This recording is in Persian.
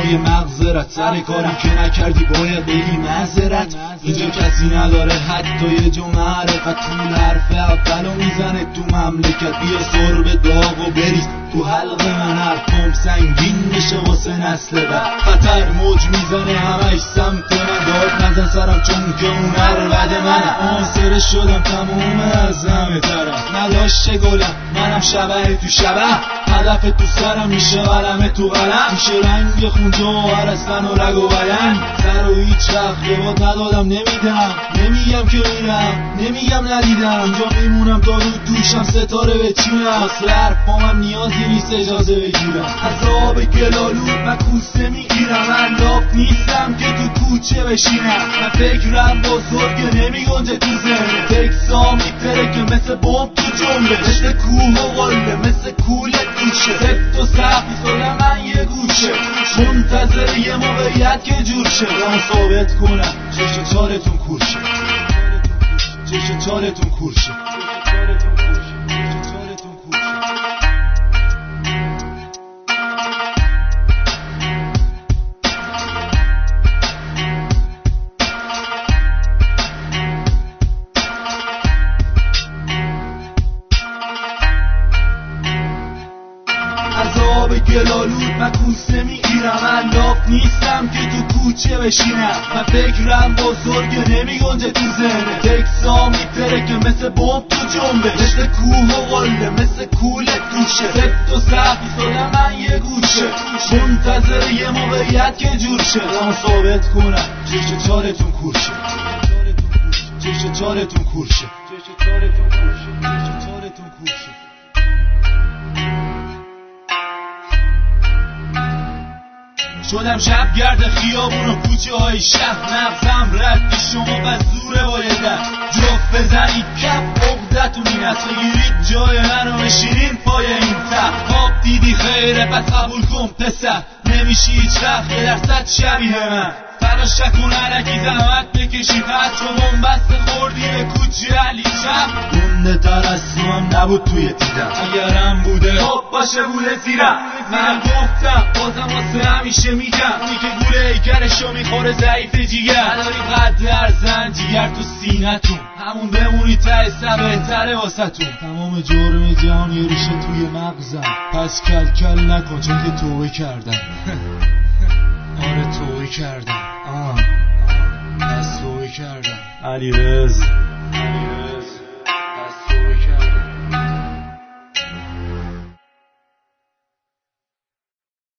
جای مغزرت، سر کاری که نکردی باید بگی معذرت. اینجا کسی نداره حتی یه جو معرفت، طول حرف اولو میزنه تو مملکت. بیا سر به داغ و بریز تو حلق من، حرفم سنگین بشه واسه نسل بعد. خطر موج میزنه همش سمت من، داد نزن سرم چون که اون عربد منم. آنسره شدم تموم از همه طرف، نداشته گلم منم شبه تو شبه. هدف تو سرم میشه قلم تو قلم، میشه رنگ خون جوهر هستن و رگ و بدن. سر و هیچ وقت یه باد ندادم نمیدم، نمیگم که میرم نمیگم ندیدم. اینجا میمونم تا رو دوشم ستاره بچینم، واسه حرفام نیازی نیست اجازه بگیرم. از آب گلالود من کوسه میگیرم، من لاف نیستم که تو کوچه بشینم. من فکرم بزرگه نمیگنجه تو ذهنه، تکسا میتره که مثل بمب تو جنبه، مثل کوه و قله مثل کولت گوشه. سفت و سخت ایستادم من یه گوشه، منتظر یه موقعیت که جور شه. دارم ثابت کنم چش چالتون کورشه، چش چالتون کورشه. از آب گلالود من کوسه میگیرم، من لاف نیستم که تو کوچه بشینم. من فکرم بزرگه نمیگنجه تو ذهنه، تکسا میتره که مثل بمب تو جنبه، مثل کوه و قله مثل کولت گوشه. سفت و سخت ایستادم من یه گوشه، منتظر یه موقعیت که جور شه. دارم ثابت کنم چش چالتون کورشه، چش چالتون کورشه، چش چالتون کورشه، چش چالتون کورشه. شدم شبگرد خیابون و کوچه های شهر، مغزم رد شما و زوره بایده جفت بزنید کف عقدتون این است. بگیرید جای منو بشینین پای این تخت. خواب دیدی خیره پس قبول کن پسر، نمیشی هیچ وقت یه درصد شبیه من. تلاش نکن علکی زحمت بکشی، پس چون بنبست خوردی به کوچه علی شب. گنده تر از تو هم نبود توی دیدم، اگرم بوده خب باشه بوده زیرم. من گفتم بازم واسه همیشه میگم، اونی که گوله ایکرشو میخوره ضعیف جیگر. نداری قدر زن جیگر تو سینتون، همون بمونی ته سر بهتره واسه تون. تمام جرم جهان یه ریشه توی مغزم، پس کل کل نکن چون که توبه کردم. آره توبه کردم، پس توبه کردم. علی رز